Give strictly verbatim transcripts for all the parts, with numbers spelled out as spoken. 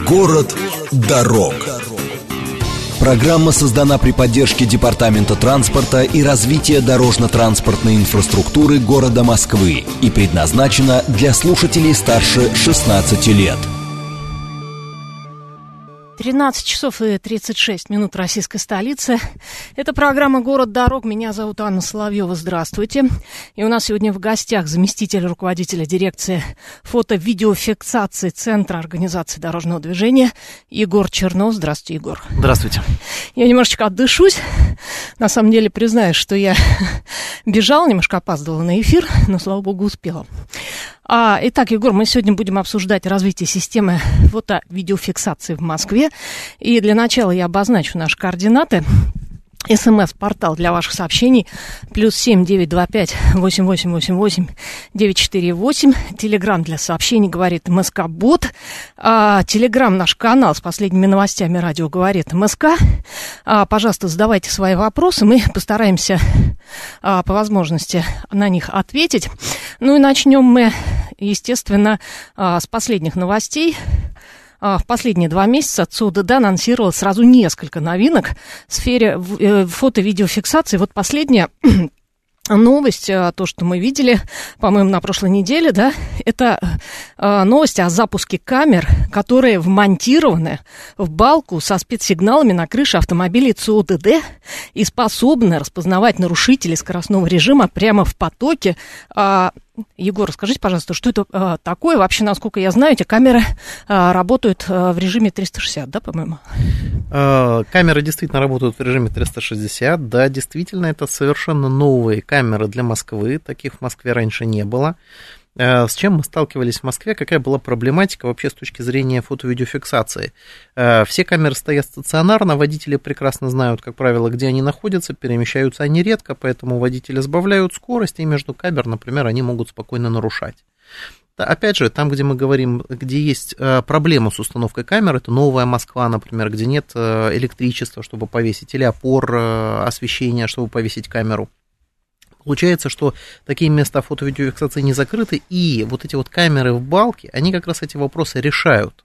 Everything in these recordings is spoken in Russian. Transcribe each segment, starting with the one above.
Город дорог. Программа создана при поддержке Департамента транспорта и развития дорожно-транспортной инфраструктуры города Москвы и предназначена для слушателей старше шестнадцати лет. тринадцать часов и тридцать шесть минут российской столицы. Это программа «Город дорог». Меня зовут Анна Соловьева. Здравствуйте. И у нас сегодня в гостях заместитель руководителя дирекции фото-видеофиксации Центра организации дорожного движения Егор Чернов. Здравствуйте, Егор. Здравствуйте. Я немножечко отдышусь. На самом деле, признаюсь, что я бежала, немножко опаздывала на эфир, но, слава богу, успела. А, итак, Егор, мы сегодня будем обсуждать развитие системы фото-видеофиксации в Москве. И для начала я обозначу наши координаты. СМС-портал для ваших сообщений плюс семь девять два пять восемь восемь восемь восемь девять четыре восемь. Телеграм для сообщений говорит МСК-бот. А, Телеграм наш канал с последними новостями радио говорит МСК. А, пожалуйста, задавайте свои вопросы, мы постараемся а, по возможности на них ответить. Ну и начнем мы, естественно, а, с последних новостей. В последние два месяца ЦУДД анонсировал сразу несколько новинок в сфере фото-видеофиксации. Вот последняя новость, то, что мы видели, по-моему, на прошлой неделе, да, это новость о запуске камер, которые вмонтированы в балку со спецсигналами на крыше автомобилей ЦУДД и способны распознавать нарушителей скоростного режима прямо в потоке. Егор, расскажите, пожалуйста, что это а, такое? Вообще, насколько я знаю, эти камеры а, работают а, в режиме триста шестьдесят, да, по-моему? Камеры действительно работают в режиме триста шестьдесят, да, действительно, это совершенно новые камеры для Москвы, таких в Москве раньше не было. С чем мы сталкивались в Москве, какая была проблематика вообще с точки зрения фото-видеофиксации? Все камеры стоят стационарно, водители прекрасно знают, как правило, где они находятся, перемещаются они редко, поэтому водители сбавляют скорость, и между камер, например, они могут спокойно нарушать. Опять же, там, где мы говорим, где есть проблема с установкой камер, это Новая Москва, например, где нет электричества, чтобы повесить, или опор освещения, чтобы повесить камеру. Получается, что такие места фото-видеофиксации не закрыты, и вот эти вот камеры в балке, они как раз эти вопросы решают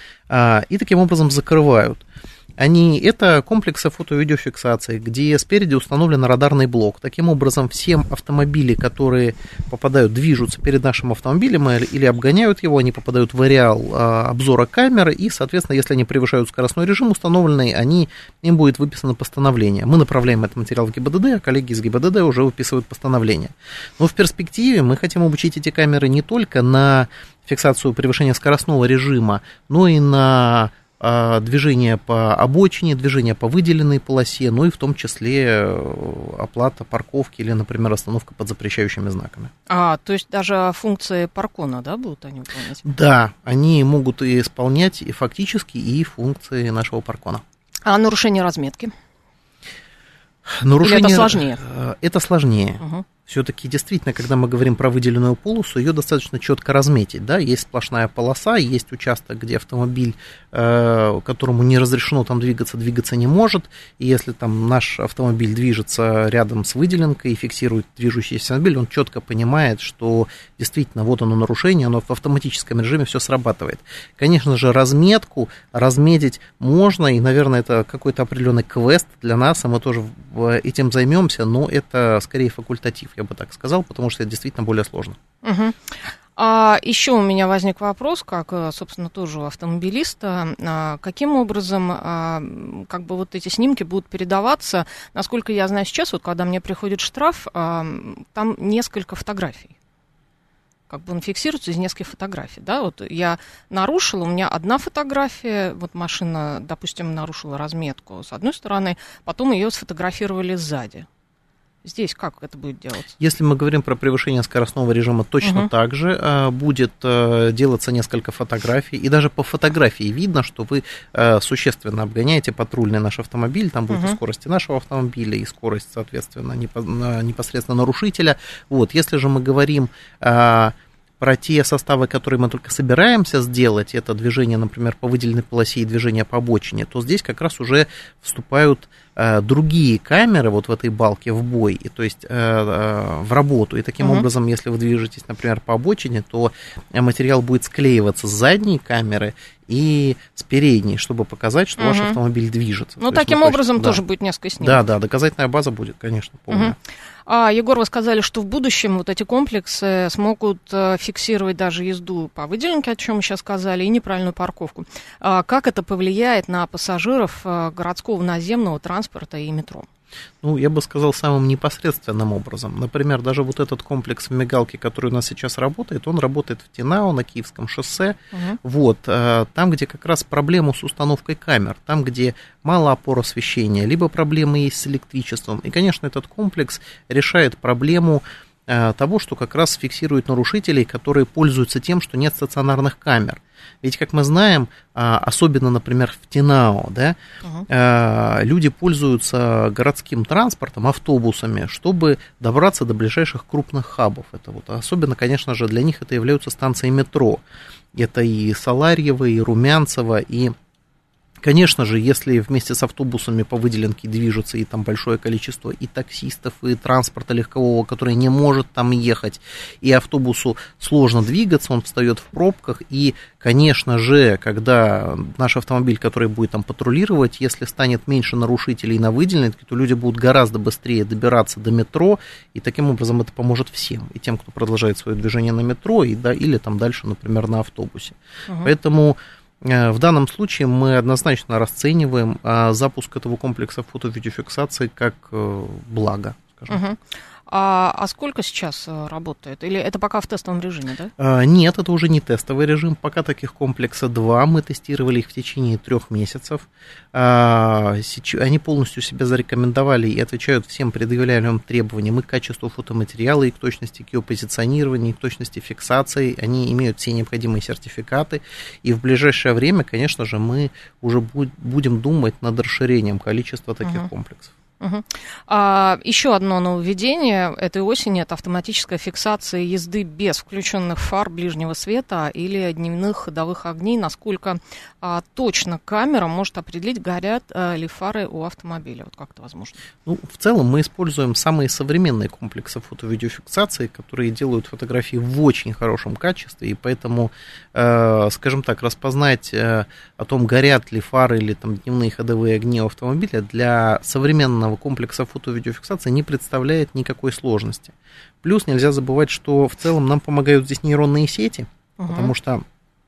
и таким образом закрывают. Они, это комплексы фото-видеофиксации, где спереди установлен радарный блок. Таким образом, все автомобили, которые попадают, движутся перед нашим автомобилем или обгоняют его, они попадают в ареал а, обзора камеры, и, соответственно, если они превышают скоростной режим установленный, они, им будет выписано постановление. Мы направляем этот материал в ГИБДД, а коллеги из ГИБДД уже выписывают постановление. Но в перспективе мы хотим обучить эти камеры не только на фиксацию превышения скоростного режима, но и на движение по обочине, движение по выделенной полосе, ну и в том числе оплата парковки или, например, остановка под запрещающими знаками. А, то есть даже функции паркона, да, будут они выполнять? Да, они могут и исполнять и фактически и функции нашего паркона. А нарушение разметки? Нарушение... Или это сложнее? Это сложнее. Угу. Все-таки действительно, когда мы говорим про выделенную полосу, ее достаточно четко разметить, да, есть сплошная полоса, есть участок, где автомобиль, э, которому не разрешено там двигаться, двигаться не может, и если там наш автомобиль движется рядом с выделенкой и фиксирует движущийся автомобиль, он четко понимает, что действительно вот оно нарушение, оно в автоматическом режиме все срабатывает. Конечно же, разметку разметить можно, и, наверное, это какой-то определенный квест для нас, и мы тоже этим займемся, но это скорее факультатив, я бы так сказал, потому что это действительно более сложно. Угу. А еще у меня возник вопрос, как, собственно, тоже у автомобилиста, а, каким образом а, как бы вот эти снимки будут передаваться? Насколько я знаю сейчас, вот когда мне приходит штраф, а, там несколько фотографий. Как бы он фиксируется из нескольких фотографий, да, вот я нарушила, у меня одна фотография, вот машина, допустим, нарушила разметку с одной стороны, потом ее сфотографировали сзади. Здесь как это будет делаться? Если мы говорим про превышение скоростного режима, точно угу. так же а, будет а, делаться несколько фотографий, и даже по фотографии видно, что вы а, существенно обгоняете патрульный наш автомобиль, там будет угу. и скорость нашего автомобиля, и скорость, соответственно, непосредственно нарушителя. Вот. Если же мы говорим... А, про те составы, которые мы только собираемся сделать, это движение, например, по выделенной полосе и движение по обочине, то здесь как раз уже вступают э, другие камеры вот в этой балке в бой, и, то есть э, э, в работу. И таким uh-huh. образом, если вы движетесь, например, по обочине, то материал будет склеиваться с задней камеры и с передней, чтобы показать, что uh-huh. ваш автомобиль движется. Ну, таким есть, образом да. тоже будет несколько снимков. Да, да, доказательная база будет, конечно, полная. Uh-huh. А, Егор, вы сказали, что в будущем вот эти комплексы смогут а, фиксировать даже езду по выделенке, о чем мы сейчас сказали, и неправильную парковку. А, как это повлияет на пассажиров а, городского наземного транспорта и метро? Ну, я бы сказал, самым непосредственным образом. Например, даже вот этот комплекс в мигалке, который у нас сейчас работает, он работает в Тинау на Киевском шоссе. Uh-huh. Вот, там, где как раз проблема с установкой камер, там, где мало опор освещения, либо проблемы есть с электричеством. И, конечно, этот комплекс решает проблему того, что как раз фиксирует нарушителей, которые пользуются тем, что нет стационарных камер. Ведь, как мы знаем, особенно, например, в Тинау, да, uh-huh. люди пользуются городским транспортом, автобусами, чтобы добраться до ближайших крупных хабов. Это вот, особенно, конечно же, для них это являются станции метро. Это и Саларьево, и Румянцево, и... Конечно же, если вместе с автобусами по выделенке движется и там большое количество и таксистов, и транспорта легкового, который не может там ехать, и автобусу сложно двигаться, он встает в пробках, и, конечно же, когда наш автомобиль, который будет там патрулировать, если станет меньше нарушителей на выделенке, то люди будут гораздо быстрее добираться до метро, и таким образом это поможет всем, и тем, кто продолжает свое движение на метро, и, да, или там дальше, например, на автобусе. Угу. Поэтому... В данном случае мы однозначно расцениваем а, запуск этого комплекса фото-видеофиксации как а, благо, скажем угу. так. А, а сколько сейчас работает? Или это пока в тестовом режиме, да? А, нет, это уже не тестовый режим. Пока таких комплекса два. Мы тестировали их в течение трех месяцев. А, они полностью себя зарекомендовали и отвечают всем предъявляемым требованиям и к качеству фотоматериала, и к точности геопозиционирования, и к точности фиксации. Они имеют все необходимые сертификаты. И в ближайшее время, конечно же, мы уже будем думать над расширением количества таких угу. комплексов. Угу. А, еще одно нововведение этой осени – это автоматическая фиксация езды без включенных фар ближнего света или дневных ходовых огней. Насколько а, точно камера может определить, горят а, ли фары у автомобиля? Вот как это возможно? Ну, в целом мы используем самые современные комплексы фото-видеофиксации, которые делают фотографии в очень хорошем качестве, и поэтому, э, скажем так, распознать э, о том, горят ли фары или там, дневные ходовые огни у автомобиля для современного комплекса фото-видеофиксации не представляет никакой сложности. Плюс нельзя забывать, что в целом нам помогают здесь нейронные сети, uh-huh. потому что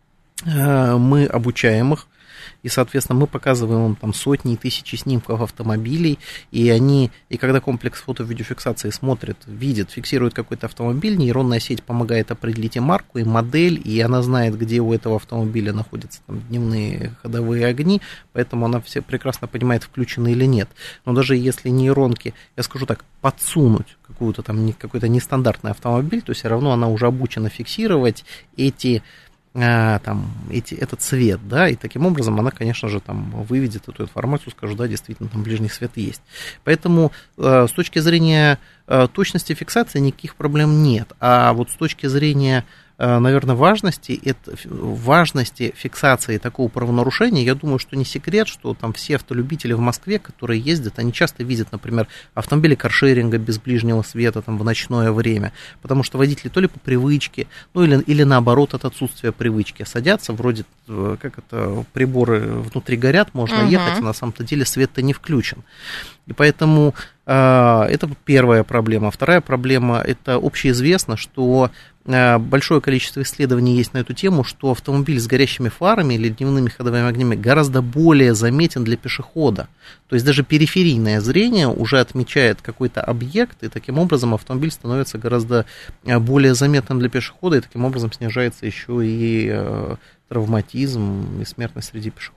э, мы обучаем их, и, соответственно, мы показываем им там сотни и тысячи снимков автомобилей, и они, и когда комплекс фото-видеофиксации смотрит, видит, фиксирует какой-то автомобиль, нейронная сеть помогает определить и марку, и модель, и она знает, где у этого автомобиля находятся там дневные ходовые огни, поэтому она все прекрасно понимает, включены или нет. Но даже если нейронки, я скажу так, подсунуть какую-то там, какой-то нестандартный автомобиль, то все равно она уже обучена фиксировать эти там, эти, этот цвет, да, и таким образом она, конечно же, там выведет эту информацию, скажет, да, действительно, там ближний свет есть. Поэтому э, с точки зрения э, точности фиксации никаких проблем нет, а вот с точки зрения, э, наверное, важности, это, важности фиксации такого правонарушения, я думаю, что не секрет, что там все автолюбители в Москве, которые ездят, они часто видят, например, автомобили каршеринга без ближнего света там, в ночное время, потому что водители то ли по привычке, ну или, или наоборот от отсутствия привычки садятся, вроде как это приборы внутри горят, можно uh-huh. ехать, а на самом-то деле свет-то не включен. И поэтому э, это первая проблема. Вторая проблема, это общеизвестно, что э, большое количество исследований есть на эту тему, что автомобиль с горящими фарами или дневными ходовыми огнями гораздо более заметен для пешехода. То есть даже периферийное зрение уже отмечает какой-то объект, и таким образом автомобиль становится гораздо более заметным для пешехода, и таким образом снижается еще и э, травматизм и смертность среди пешеходов.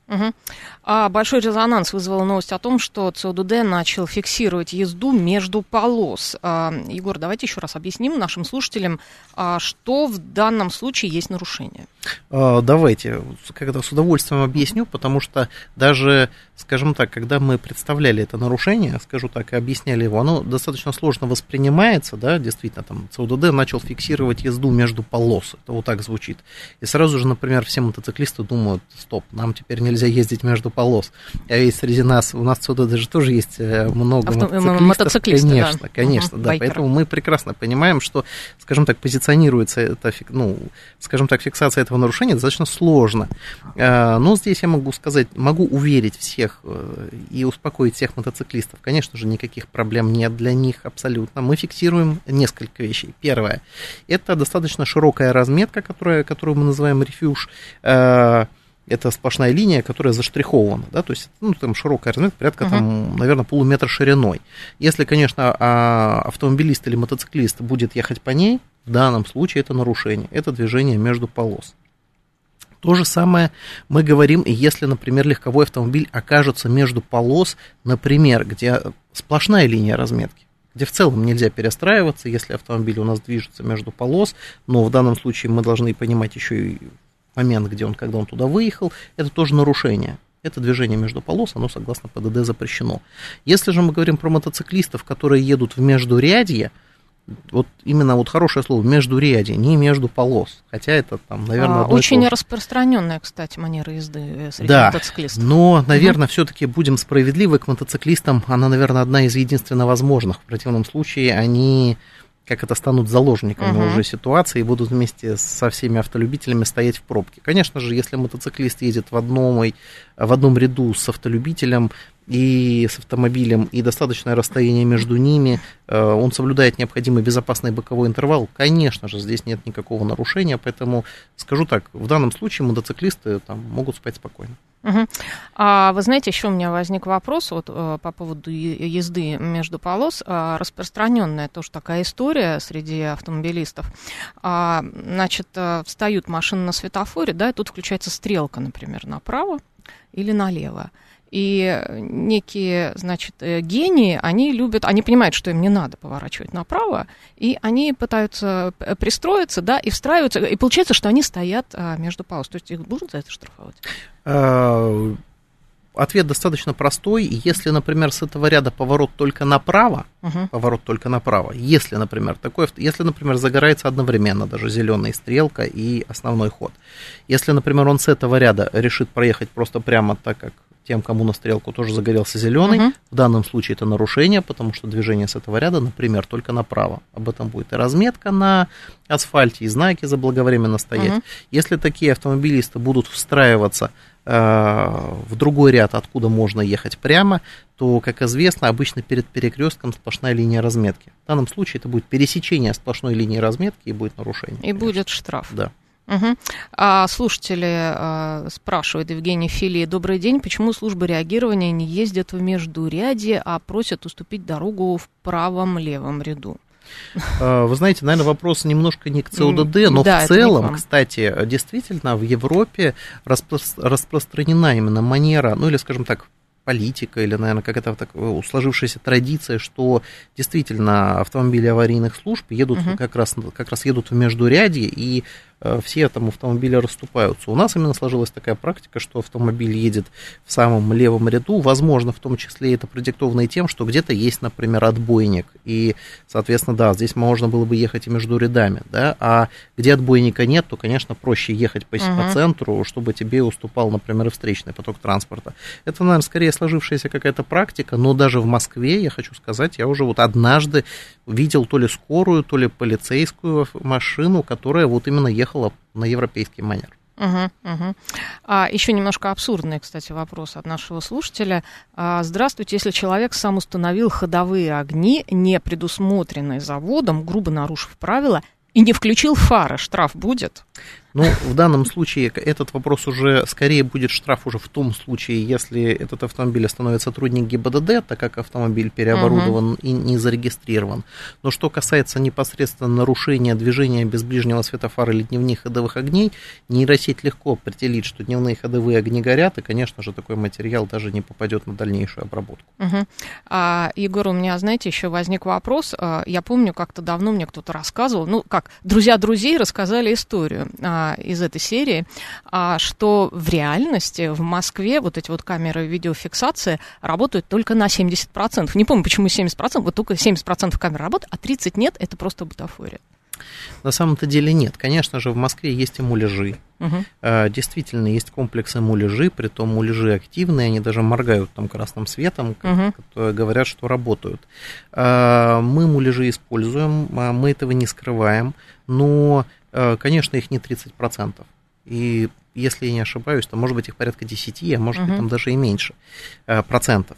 Угу. А большой резонанс вызвала новость о том, что ЦОДД начал фиксировать езду между полос. А, Егор, давайте еще раз объясним нашим слушателям, а, что в данном случае есть нарушение. А, давайте, когда с удовольствием объясню, потому что даже, скажем так, когда мы представляли это нарушение, скажу так, и объясняли его, оно достаточно сложно воспринимается, да, действительно, там ЦОДД начал фиксировать езду между полос, это вот так звучит. И сразу же, например, все мотоциклисты думают, стоп, нам теперь нельзя ездить между полос. А ведь среди нас, у нас в ЦОДД же тоже есть много Авто, мотоциклистов. мотоциклисты, конечно, да. конечно, угу, да. Байкеры. Поэтому мы прекрасно понимаем, что, скажем так, позиционируется это, ну, скажем так, фиксация этого нарушения достаточно сложно. Но здесь я могу сказать, могу уверить всех и успокоить всех мотоциклистов. Конечно же, никаких проблем нет для них абсолютно. Мы фиксируем несколько вещей. Первое, это достаточно широкая разметка, которая, которую мы называем рефюж. Это сплошная линия, которая заштрихована, да, то есть, ну, там широкая разметка, порядка, uh-huh. там, наверное, полуметра шириной. Если, конечно, автомобилист или мотоциклист будет ехать по ней, в данном случае это нарушение, это движение между полос. То же самое мы говорим, если, например, легковой автомобиль окажется между полос, например, где сплошная линия разметки, где в целом нельзя перестраиваться, если автомобиль у нас движется между полос, но в данном случае мы должны понимать еще и момент, где он, когда он туда выехал, это тоже нарушение. Это движение между полос, оно согласно ПДД запрещено. Если же мы говорим про мотоциклистов, которые едут в междурядье, вот именно вот хорошее слово междурядье, не между полос, хотя это там, наверное, а, очень распространенная, кстати, манера езды среди да, мотоциклистов. Но, наверное, угу. все-таки будем справедливы к мотоциклистам, она, наверное, одна из единственно возможных. В противном случае они, как это, станут заложниками uh-huh. уже ситуации и будут вместе со всеми автолюбителями стоять в пробке. Конечно же, если мотоциклист едет в одном, в одном ряду с автолюбителем и с автомобилем, и достаточное расстояние между ними, он соблюдает необходимый безопасный боковой интервал, конечно же, здесь нет никакого нарушения, поэтому скажу так, в данном случае мотоциклисты там могут спать спокойно. Угу. А вы знаете, еще у меня возник вопрос вот, по поводу езды между полос. Распространенная тоже такая история среди автомобилистов. А, значит, встают машины на светофоре, да, и тут включается стрелка, например, направо или налево. И некие, значит, гении, они любят, они понимают, что им не надо поворачивать направо, и они пытаются пристроиться, да, и встраиваются, и получается, что они стоят между полос. То есть их будут за это штрафовать? Ответ достаточно простой. Если, например, с этого ряда поворот только направо, uh-huh. поворот только направо, если, например, такой, если, например, загорается одновременно даже зеленая стрелка и основной ход, если, например, он с этого ряда решит проехать просто прямо так, как тем, кому на стрелку тоже загорелся зеленый, uh-huh. в данном случае это нарушение, потому что движение с этого ряда, например, только направо. Об этом будет и разметка на асфальте, и знаки заблаговременно стоять. Uh-huh. Если такие автомобилисты будут встраиваться э, в другой ряд, откуда можно ехать прямо, то, как известно, обычно перед перекрестком сплошная линия разметки. В данном случае это будет пересечение сплошной линии разметки и будет нарушение. И конечно. Будет штраф. Да. Угу. А слушатели а, спрашивают, Евгений Фили, добрый день, почему службы реагирования не ездят в междурядье, а просят уступить дорогу в правом-левом ряду? Вы знаете, наверное, вопрос немножко не к ЦОДД, но да, в целом, кстати, действительно, в Европе распро- распространена именно манера, ну или, скажем так, политика или, наверное, какая-то так сложившаяся традиция, что действительно автомобили аварийных служб едут uh-huh. как раз, как раз едут в междурядье, и э, все там автомобили расступаются. У нас именно сложилась такая практика, что автомобиль едет в самом левом ряду, возможно, в том числе это продиктовано и тем, что где-то есть, например, отбойник, и, соответственно, да, здесь можно было бы ехать и между рядами, да, а где отбойника нет, то, конечно, проще ехать по, uh-huh. по центру, чтобы тебе уступал, например, и встречный поток транспорта. Это, наверное, скорее сложившаяся какая-то практика, но даже в Москве, я хочу сказать, я уже вот однажды видел то ли скорую, то ли полицейскую машину, которая вот именно ехала на европейский манер. Угу, угу. А, еще немножко абсурдный, кстати, вопрос от нашего слушателя. А, здравствуйте, если человек сам установил ходовые огни, не предусмотренные заводом, грубо нарушив правила, и не включил фары, штраф будет? Ну, в данном случае этот вопрос уже, скорее будет штраф уже в том случае, если этот автомобиль остановит сотрудник ГИБДД, так как автомобиль переоборудован uh-huh. и не зарегистрирован. Но что касается непосредственно нарушения движения без ближнего светофара или дневных ходовых огней, нейросеть легко определит, что дневные ходовые огни горят, и, конечно же, такой материал даже не попадет на дальнейшую обработку. Uh-huh. А, Егор, у меня, знаете, еще возник вопрос. Я помню, как-то давно мне кто-то рассказывал, ну, как, друзья друзей рассказали историю из этой серии, что в реальности в Москве вот эти вот камеры видеофиксации работают только на семьдесят процентов. Не помню, почему семьдесят процентов, вот только семьдесят процентов камер работают, а тридцать процентов нет, это просто бутафория. На самом-то деле нет. Конечно же, в Москве есть и муляжи. Угу. Действительно, есть комплексы муляжи, притом муляжи активные, они даже моргают там красным светом, угу. которые говорят, что работают. Мы муляжи используем, мы этого не скрываем, но, конечно, их не тридцать процентов. И если я не ошибаюсь, то может быть их порядка десять, а может угу. быть там даже и меньше процентов.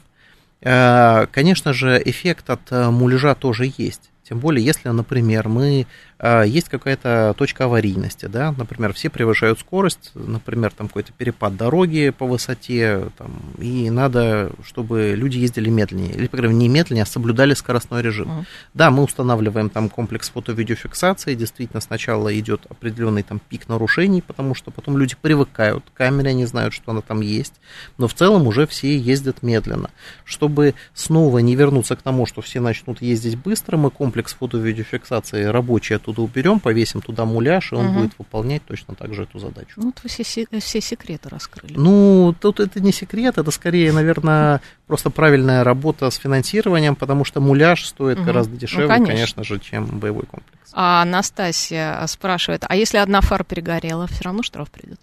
Конечно же, эффект от муляжа тоже есть. Тем более, если, например, мы, есть какая-то точка аварийности, да, например, все превышают скорость, например, там какой-то перепад дороги по высоте, там, и надо, чтобы люди ездили медленнее, или, по крайней мере, не медленнее, а соблюдали скоростной режим. Uh-huh. Да, мы устанавливаем там комплекс фото-видеофиксации, действительно, сначала идет определенный там пик нарушений, потому что потом люди привыкают к камере, они знают, что она там есть, но в целом уже все ездят медленно. Чтобы снова не вернуться к тому, что все начнут ездить быстро, мы комплекс Комплекс фото-видеофиксации рабочий оттуда уберем, повесим туда муляж, и он угу. будет выполнять точно так же эту задачу. Ну, вот вы все, все секреты раскрыли. Ну, тут это не секрет, это скорее, наверное, просто правильная работа с финансированием, потому что муляж стоит угу. гораздо дешевле, ну, конечно. конечно же, чем боевой комплекс. А Настасья спрашивает, а если одна фара перегорела, все равно штраф придет?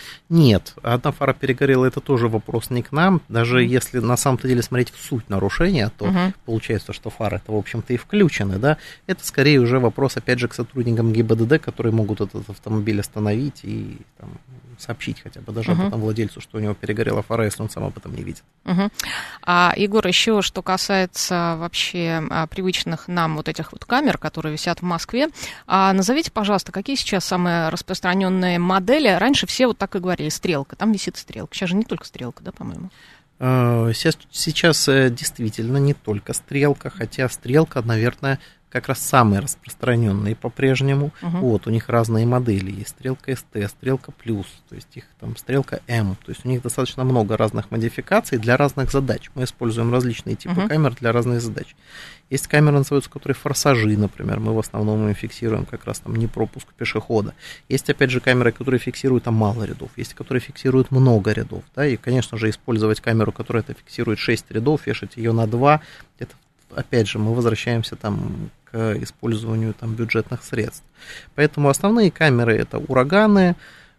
Нет, одна фара перегорела, это тоже вопрос не к нам. Даже mm-hmm. если на самом-то деле смотреть в суть нарушения, то mm-hmm. получается, что фары это, в общем-то, и включены, да. Это скорее уже вопрос, опять же, к сотрудникам ГИБДД, которые могут этот автомобиль остановить и там, сообщить хотя бы даже mm-hmm. об этом владельцу, что у него перегорела фара, если он сам об этом не видит. Mm-hmm. А, Егор, еще что касается вообще а, привычных нам вот этих вот камер, которые висят в Москве, а, назовите, пожалуйста, какие сейчас самые распространенные модели? Раньше все вот так и говорили, стрелка, там висит стрелка. Сейчас же не только стрелка, да, по-моему? Сейчас, сейчас действительно не только стрелка, хотя стрелка, наверное, как раз самые распространенные по-прежнему. Uh-huh. Вот, у них разные модели. Есть стрелка эс тэ, стрелка плюс, то есть их там стрелка М. То есть у них достаточно много разных модификаций для разных задач. Мы используем различные типы uh-huh. камер для разных задач. Есть камеры, называются, которые форсажи, например. Мы в основном им фиксируем как раз там непропуск пешехода. Есть, опять же, камеры, которые фиксируют там мало рядов. Есть, которые фиксируют много рядов. Да? И, конечно же, использовать камеру, которая это фиксирует шесть рядов, вешать ее на два, это, опять же, мы возвращаемся там к использованию там бюджетных средств. Поэтому основные камеры это ураганы,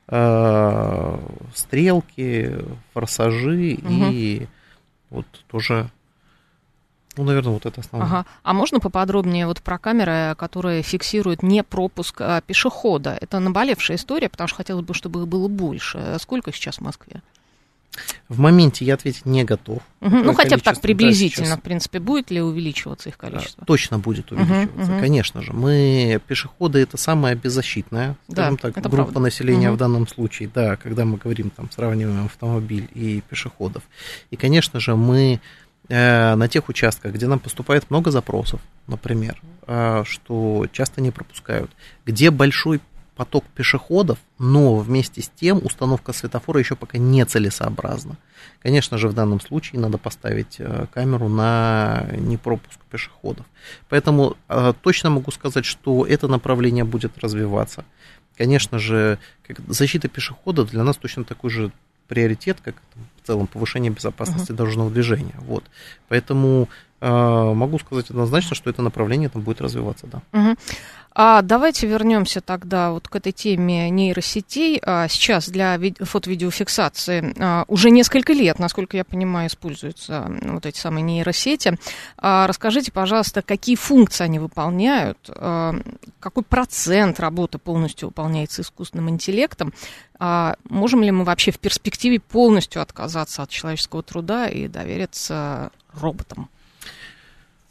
э, стрелки, форсажи угу. и вот тоже, ну, наверное, вот это основное. Ага. А можно поподробнее вот про камеры, которые фиксируют не пропуск а, пешехода? Это наболевшая история, потому что хотелось бы, чтобы их было больше. Сколько сейчас в Москве? В моменте я ответить не готов. Угу. Ну, хотя бы так приблизительно, да, сейчас... в принципе, будет ли увеличиваться их количество? Да, точно будет увеличиваться, угу, конечно же. Мы, пешеходы, это самая беззащитная, скажем да, так, группа правда. Населения угу. в данном случае, да, когда мы говорим, там, сравниваем автомобиль и пешеходов. И, конечно же, мы э, на тех участках, где нам поступает много запросов, например, э, что часто не пропускают, где большой поток пешеходов, но вместе с тем установка светофора еще пока нецелесообразна. Конечно же, в данном случае надо поставить камеру на непропуск пешеходов. Поэтому э, точно могу сказать, что это направление будет развиваться. Конечно же, как защита пешехода для нас точно такой же приоритет, как в целом повышение безопасности uh-huh. дорожного движения. Вот. Поэтому э, могу сказать однозначно, что это направление там будет развиваться, да. Uh-huh. А давайте вернемся тогда вот к этой теме нейросетей. А сейчас для фото-видеофиксации а, уже несколько лет, насколько я понимаю, используются вот эти самые нейросети. А, расскажите, пожалуйста, какие функции они выполняют, а, какой процент работы полностью выполняется искусственным интеллектом, а, можем ли мы вообще в перспективе полностью отказаться от человеческого труда и довериться роботам?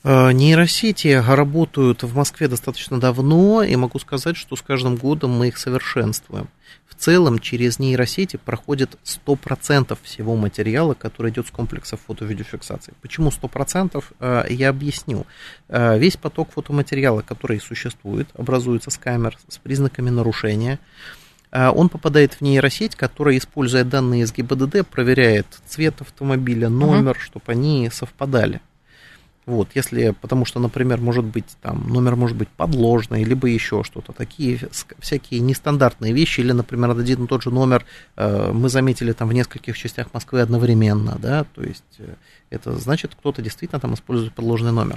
Нейросети работают в Москве достаточно давно, и могу сказать, что с каждым годом мы их совершенствуем. В целом, через нейросети проходит сто процентов всего материала, который идет с комплексов фото-видеофиксации. Почему сто процентов? Я объясню. Весь поток фотоматериала, который существует, образуется с камер с признаками нарушения. Он попадает в нейросеть, которая, используя данные из ГИБДД, проверяет цвет автомобиля, номер, uh-huh. чтобы они совпадали. Вот, если, потому что, например, может быть, там, номер может быть подложный, либо еще что-то, такие всякие нестандартные вещи, или, например, один и тот же номер э, мы заметили там в нескольких частях Москвы одновременно, да, то есть э, это значит, кто-то действительно там использует подложный номер.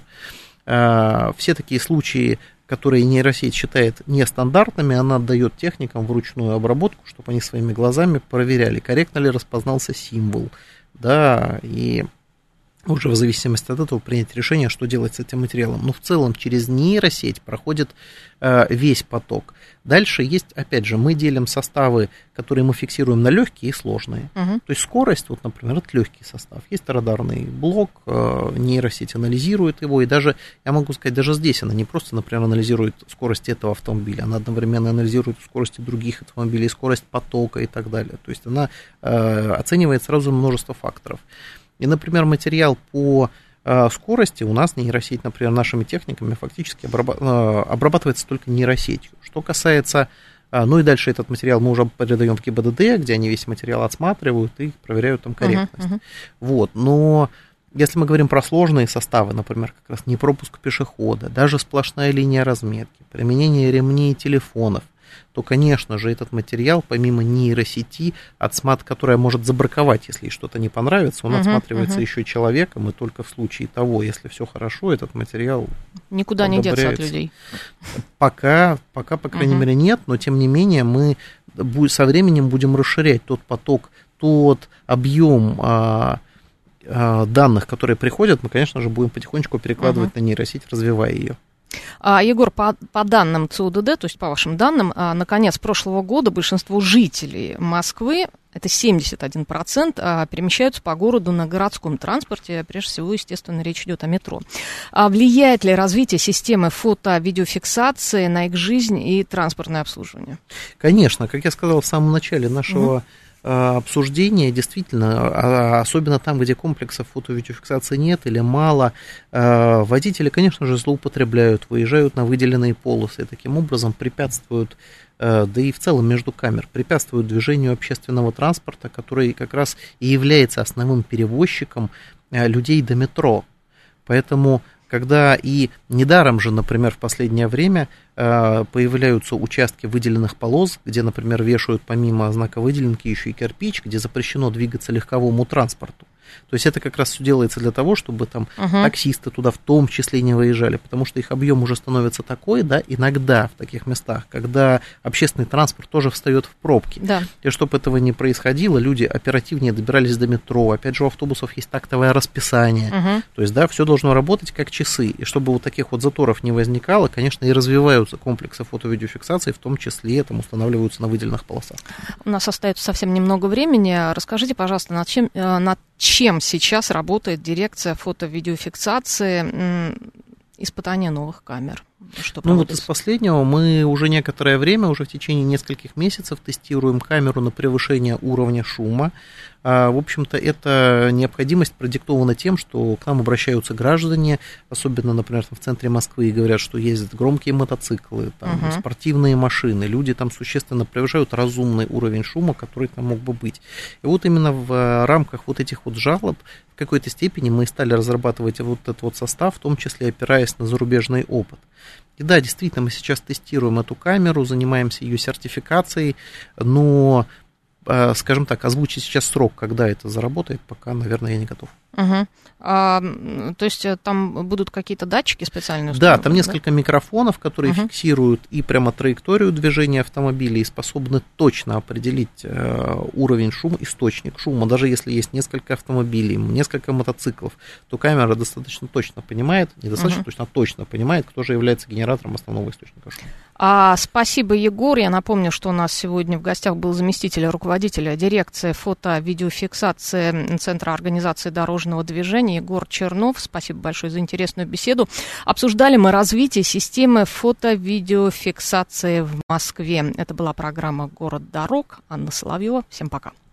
Э, все такие случаи, которые нейросеть считает нестандартными, она отдает техникам вручную обработку, чтобы они своими глазами проверяли, корректно ли распознался символ, да, и уже в зависимости от этого принять решение, что делать с этим материалом. Но в целом через нейросеть проходит э, весь поток. Дальше есть, опять же, мы делим составы, которые мы фиксируем на легкие и сложные. Uh-huh. То есть скорость, вот, например, это легкий состав. Есть радарный блок, э, нейросеть анализирует его, и даже, я могу сказать, даже здесь она не просто, например, анализирует скорость этого автомобиля, она одновременно анализирует скорость других автомобилей, скорость потока и так далее. То есть она э, оценивает сразу множество факторов. И, например, материал по э, скорости у нас нейросеть, например, нашими техниками фактически обраба- э, обрабатывается только нейросетью. Что касается, э, ну и дальше этот материал мы уже передаем в ГИБДД, где они весь материал отсматривают и проверяют там корректность. Uh-huh, uh-huh. Вот, но если мы говорим про сложные составы, например, как раз непропуск пешехода, даже сплошная линия разметки, применение ремней и телефонов, то, конечно же, этот материал, помимо нейросети, отсмат, которая может забраковать, если ей что-то не понравится, он uh-huh, отсматривается uh-huh. еще человеком, и только в случае того, если все хорошо, этот материал никуда не деться от людей. Пока, пока, по крайней uh-huh. мере, нет, но, тем не менее, мы со временем будем расширять тот поток, тот объем а, а, данных, которые приходят, мы, конечно же, будем потихонечку перекладывать uh-huh. на нейросеть, развивая ее. А, Егор, по, по данным ЦУДД, то есть по вашим данным, а, на конец прошлого года большинство жителей Москвы, это семьдесят один процент, а, перемещаются по городу на городском транспорте. Прежде всего, естественно, речь идет о метро. А влияет ли развитие системы фото-видеофиксации на их жизнь и транспортное обслуживание? Конечно, как я сказал в самом начале нашего... Угу. обсуждения, действительно, особенно там, где комплексов фото-видеофиксации нет или мало, водители, конечно же, злоупотребляют, выезжают на выделенные полосы, и таким образом препятствуют, да и в целом между камер, препятствуют движению общественного транспорта, который как раз и является основным перевозчиком людей до метро. Поэтому, когда и недаром же, например, в последнее время появляются участки выделенных полос, где, например, вешают помимо знака выделенки еще и кирпич, где запрещено двигаться легковому транспорту. То есть это как раз все делается для того, чтобы там uh-huh. таксисты туда в том числе не выезжали, потому что их объем уже становится такой, да, иногда в таких местах, когда общественный транспорт тоже встает в пробки. Да. И чтобы этого не происходило, люди оперативнее добирались до метро. Опять же, у автобусов есть тактовое расписание. Uh-huh. То есть, да, все должно работать как часы. И чтобы вот таких вот заторов не возникало, конечно, и развиваются комплексы фото-видеофиксации, в том числе там устанавливаются на выделенных полосах. У нас остается совсем немного времени. Расскажите, пожалуйста, над чем, над чем сейчас работает дирекция фото-видеофиксации, испытания новых камер? Что ну вот из последнего мы уже некоторое время, уже в течение нескольких месяцев тестируем камеру на превышение уровня шума. В общем-то, эта необходимость продиктована тем, что к нам обращаются граждане, особенно, например, в центре Москвы, и говорят, что ездят громкие мотоциклы, там, uh-huh. спортивные машины, люди там существенно превышают разумный уровень шума, который там мог бы быть. И вот именно в рамках вот этих вот жалоб в какой-то степени мы стали разрабатывать вот этот вот состав, в том числе опираясь на зарубежный опыт. И да, действительно, мы сейчас тестируем эту камеру, занимаемся ее сертификацией, но, скажем так, озвучить сейчас срок, когда это заработает, пока, наверное, я не готов. Угу. А, то есть там будут какие-то датчики специальные? Да, там несколько да? микрофонов, которые угу. фиксируют и прямо траекторию движения автомобиля и способны точно определить э, уровень шума, источник шума. Даже если есть несколько автомобилей, несколько мотоциклов, то камера достаточно точно понимает, недостаточно угу. точно, а точно понимает, кто же является генератором основного источника шума. А, спасибо, Егор. Я напомню, что у нас сегодня в гостях был заместитель руководителя дирекции фото-видеофиксации Центра организации дорожного дорожного движения Егор Чернов. Спасибо большое за интересную беседу. Обсуждали мы развитие системы фото-видеофиксации в Москве. Это была программа «Город дорог». Анна Соловьева. Всем пока.